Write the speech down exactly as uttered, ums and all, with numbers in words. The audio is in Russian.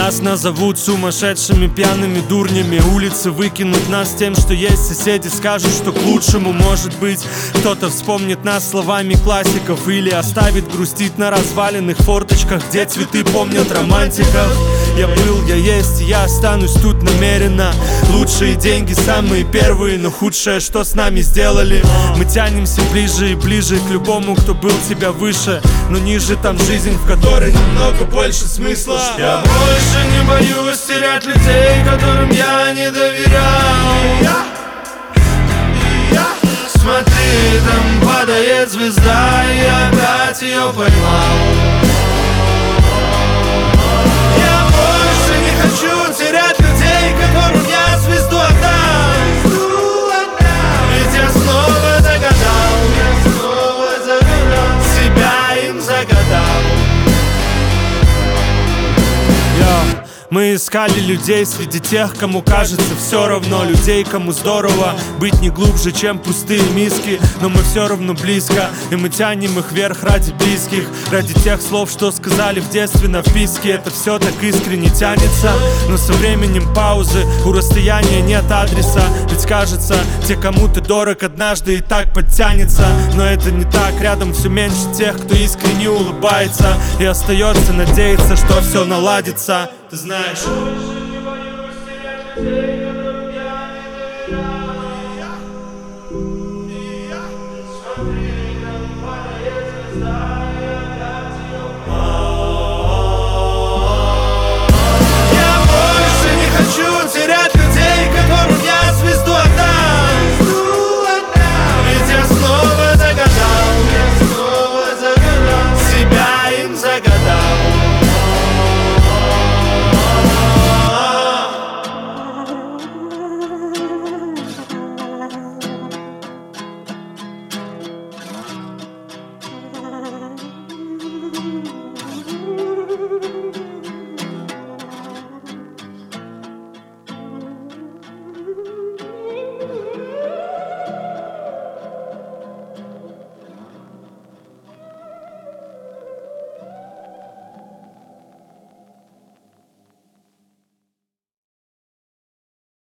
Нас назовут сумасшедшими пьяными дурнями, улицы выкинут нас тем, что есть. Соседи скажут, что к лучшему. Может быть, кто-то вспомнит нас словами классиков или оставит грустить на разваленных форточках, где цветы помнят романтиков. Я был, я есть, и я останусь тут намеренно. Лучшие деньги самые первые, но худшее, что с нами сделали. Мы тянемся ближе и ближе к любому, кто был тебя выше, но ниже там жизнь, в которой намного больше смысла. Я больше не боюсь терять людей, которым я не доверял. Смотри, там падает звезда, и я опять ее поймал. Я больше не хочу терять людей, которым я звезду отдал. Ведь я снова загадал, я снова загадал, себя им загадал. Я... Мы искали людей среди тех, кому кажется все равно. Людей, кому здорово быть не глубже, чем пустые миски. Но мы все равно близко, и мы тянем их вверх ради близких. Ради тех слов, что сказали в детстве на вписке. Это все так искренне тянется, но со временем паузы у расстояния нет адреса. Ведь кажется, те, кому ты дорог, однажды и так подтянется. Но это не так, рядом все меньше тех, кто искренне улыбается и остается надеяться, что все наладится. Ты знаешь, больше не боюсь терять людей.